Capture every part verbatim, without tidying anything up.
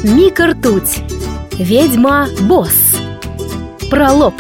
Мика Ртуть. Ведьма-босс. Пролог.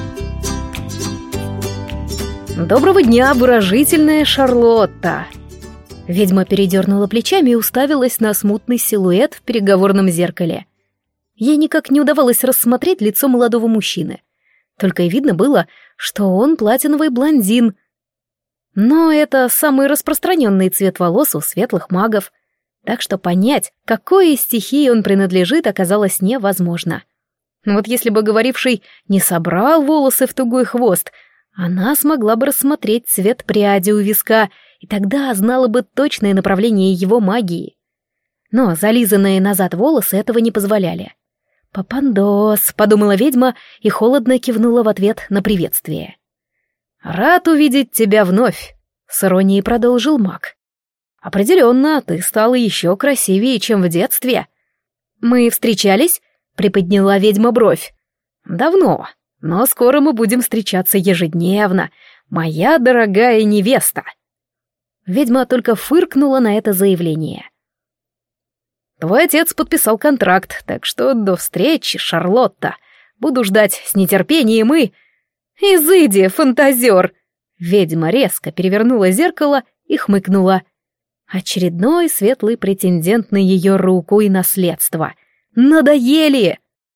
Доброго дня, обворожительная Шарлотта. Ведьма передернула плечами и уставилась на смутный силуэт в переговорном зеркале. Ей никак не удавалось рассмотреть лицо молодого мужчины. Только и видно было, что он платиновый блондин. Но это самый распространенный цвет волос у светлых магов, так что понять, какой из стихий он принадлежит, оказалось невозможно. Вот если бы говоривший не собрал волосы в тугой хвост, она смогла бы рассмотреть цвет пряди у виска, и тогда знала бы точное направление его магии. Но зализанные назад волосы этого не позволяли. «Папандос», — подумала ведьма и холодно кивнула в ответ на приветствие. «Рад увидеть тебя вновь», — с иронией продолжил маг. «Определенно, ты стала еще красивее, чем в детстве». «Мы встречались?» — приподняла ведьма бровь. «Давно, но скоро мы будем встречаться ежедневно, моя дорогая невеста». Ведьма только фыркнула на это заявление. «Твой отец подписал контракт, так что до встречи, Шарлотта. Буду ждать с нетерпением и...» «Изыди, фантазер!» Ведьма резко перевернула зеркало и хмыкнула. Очередной светлый претендент на ее руку и наследство. Надоели!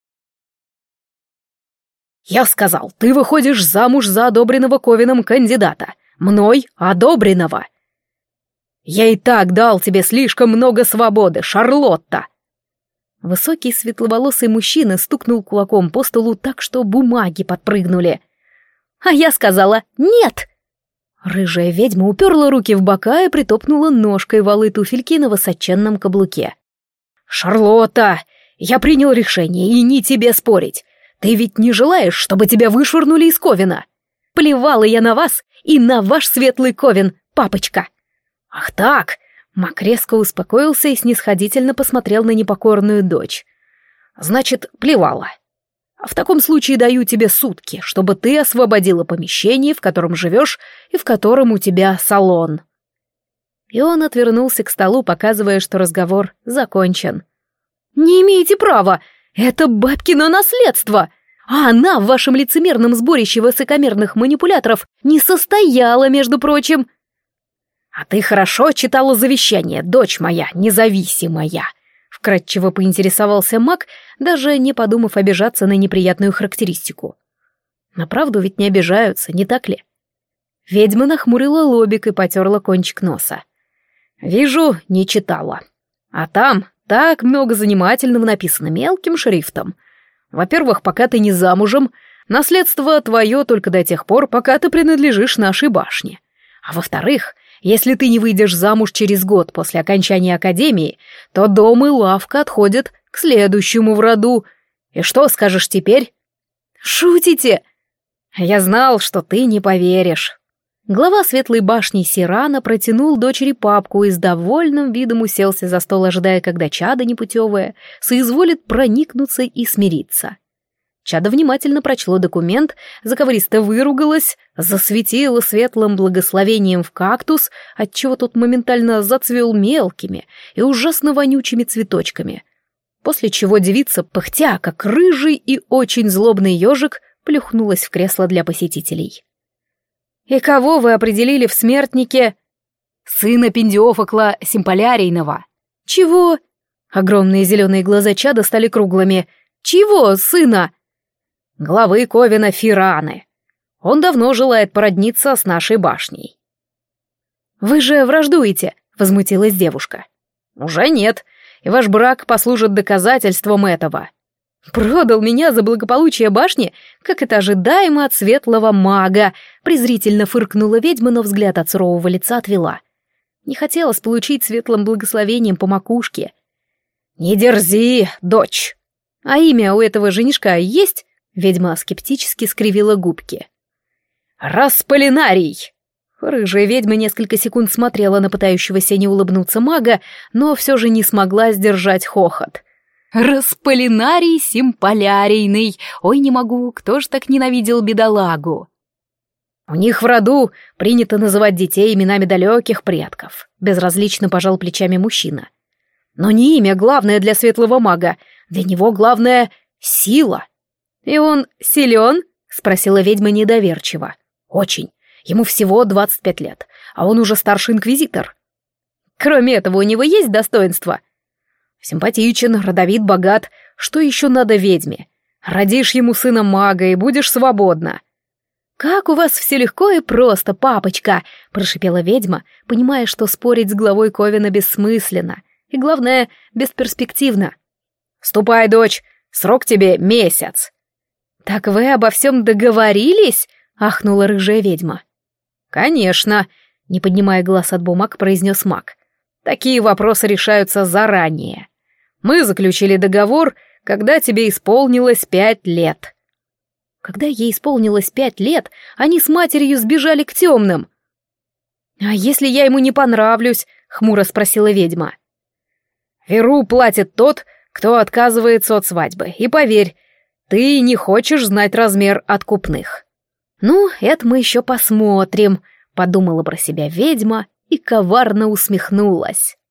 «Я сказал, ты выходишь замуж за одобренного Ковином кандидата. Мной одобренного. Я и так дал тебе слишком много свободы, Шарлотта!» Высокий светловолосый мужчина стукнул кулаком по столу так, что бумаги подпрыгнули. «А я сказала нет!» Рыжая ведьма уперла руки в бока и притопнула ножкой валы туфельки на высоченном каблуке. «Шарлотта, я принял решение, и не тебе спорить. Ты ведь не желаешь, чтобы тебя вышвырнули из Ковина? Плевала я на вас и на ваш светлый Ковен, папочка!» «Ах так!» Мак резко успокоился и снисходительно посмотрел на непокорную дочь. «Значит, плевала. В таком случае даю тебе сутки, чтобы ты освободила помещение, в котором живешь и в котором у тебя салон». И он отвернулся к столу, показывая, что разговор закончен. «Не имеете права! Это бабкино наследство! А она в вашем лицемерном сборище высокомерных манипуляторов не состояла, между прочим!» «А ты хорошо читала завещание, дочь моя, независимая!» Вкратчиво поинтересовался маг, даже не подумав обижаться на неприятную характеристику. На правду ведь не обижаются, не так ли? Ведьма нахмурила лобик и потерла кончик носа. «Вижу, не читала. А там так много занимательного написано мелким шрифтом. Во-первых, пока ты не замужем, наследство твое только до тех пор, пока ты принадлежишь нашей башне. А во-вторых, если ты не выйдешь замуж через год после окончания академии, то дом и лавка отходят к следующему в роду. И что скажешь теперь?» «Шутите?» «Я знал, что ты не поверишь». Глава светлой башни Сирана протянул дочери папку и с довольным видом уселся за стол, ожидая, когда чадо непутевое соизволит проникнуться и смириться. Чадо внимательно прочло документ, заковыристо выругалось, засветило светлым благословением в кактус, отчего тот моментально зацвел мелкими и ужасно вонючими цветочками, после чего девица, пыхтя, как рыжий и очень злобный ежик, плюхнулась в кресло для посетителей. «И кого вы определили в смертнике?» «Сына Пендиофокла Симполярийного». «Чего?» Огромные зеленые глаза чада стали круглыми. «Чего сына?» «Главы Ковина Фираны. Он давно желает породниться с нашей башней». «Вы же враждуете», — возмутилась девушка. «Уже нет, и ваш брак послужит доказательством этого». «Продал меня за благополучие башни, как это ожидаемо от светлого мага», — презрительно фыркнула ведьма, но взгляд от сурового лица отвела. Не хотелось получить светлым благословением по макушке. «Не дерзи, дочь!» «А имя у этого женишка есть?» Ведьма скептически скривила губки. «Располинарий!» Рыжая ведьма несколько секунд смотрела на пытающегося не улыбнуться мага, но все же не смогла сдержать хохот. «Располинарий Симполярийный! Ой, не могу, кто ж так ненавидел бедолагу?» «У них в роду принято называть детей именами далеких предков», — безразлично пожал плечами мужчина. Но не имя главное для светлого мага, для него главное — сила. И он силен? — спросила ведьма недоверчиво. Очень. Ему всего двадцать пять лет, а он уже старший инквизитор. Кроме этого, у него есть достоинства? Симпатичен, родовит, богат. Что еще надо ведьме? Родишь ему сына мага и будешь свободна. «Как у вас все легко и просто, папочка!» — прошипела ведьма, понимая, что спорить с главой Ковина бессмысленно и, главное, бесперспективно. «Ступай, дочь, срок тебе месяц!» «Так вы обо всем договорились?» — ахнула рыжая ведьма. «Конечно!» — не поднимая глаз от бумаг, произнес маг. «Такие вопросы решаются заранее. Мы заключили договор, когда тебе исполнилось пять лет». Когда ей исполнилось пять лет, они с матерью сбежали к темным. «А если я ему не понравлюсь?» — хмуро спросила ведьма. «Веру платит тот, кто отказывается от свадьбы. И поверь, ты не хочешь знать размер откупных». «Ну, это мы еще посмотрим», — подумала про себя ведьма и коварно усмехнулась.